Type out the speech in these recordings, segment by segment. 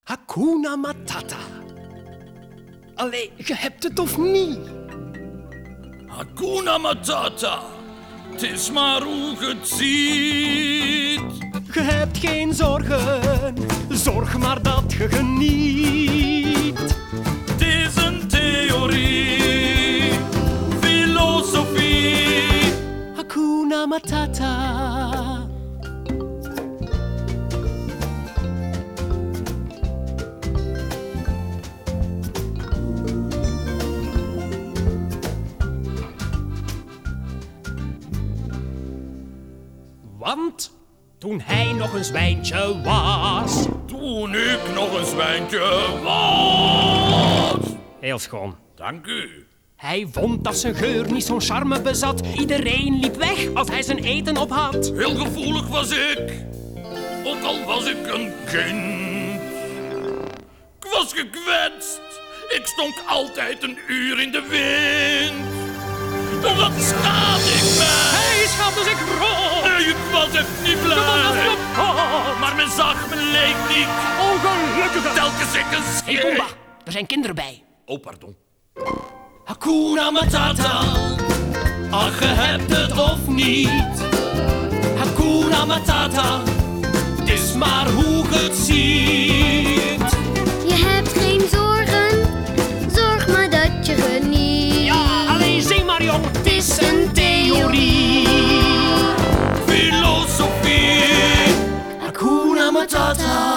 Hakuna Matata. Allee, je hebt het of niet? Hakuna Matata. Het is maar hoe je het ziet. Je hebt geen zorgen, zorg maar dat je geniet. Het is een theorie, filosofie. Hakuna Matata. Want toen hij nog een zwijntje was... Toen ik nog een zwijntje was. Heel schoon. Dank u. Hij vond dat zijn geur niet zo'n charme bezat. Iedereen liep weg als hij zijn eten op had. Heel gevoelig was ik, ook al was ik een kind. Ik was gekwetst, ik stonk altijd een uur in de wind. Wat schaam ik mij? Hij schaamde zich rood. Nee, ik was echt niet blij. Maar men zag, men leek niet. Ongelukkige. Telkens ik een Hey scheet. Pumba, er zijn kinderen bij. Oh, pardon. Hakuna Matata. Ach, je hebt het of niet. Hakuna Matata. Het is maar hoe je het ziet. Je hebt geen zorgen, zorg maar dat je geniet. Ja, alleen zing maar jong. Het is een theorie. Filosofie. Hakuna Matata.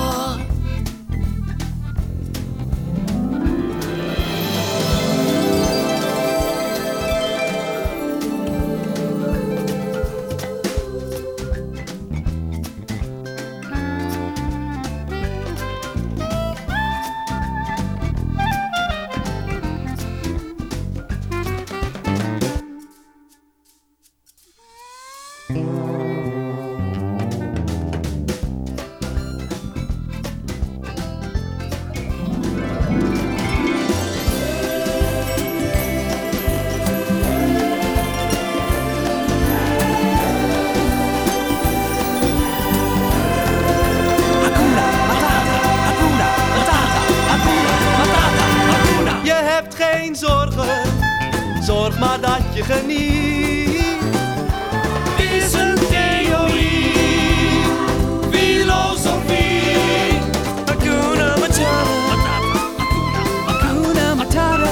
Je hebt geen zorgen, zorg maar dat je geniet. Het is een theorie. Filosofie. Hakuna Matata. Hakuna Matata.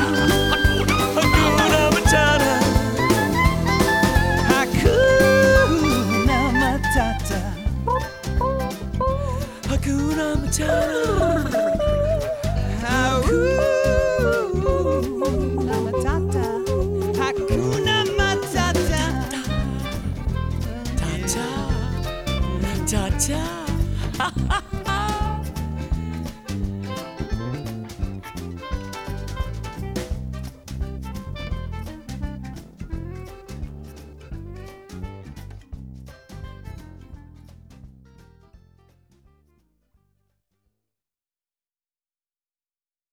Hakuna Matata. Hakuna Matata. Hakuna Matata. Hakuna Matata. Hakuna Matata. Ta-ta. Ta-ta.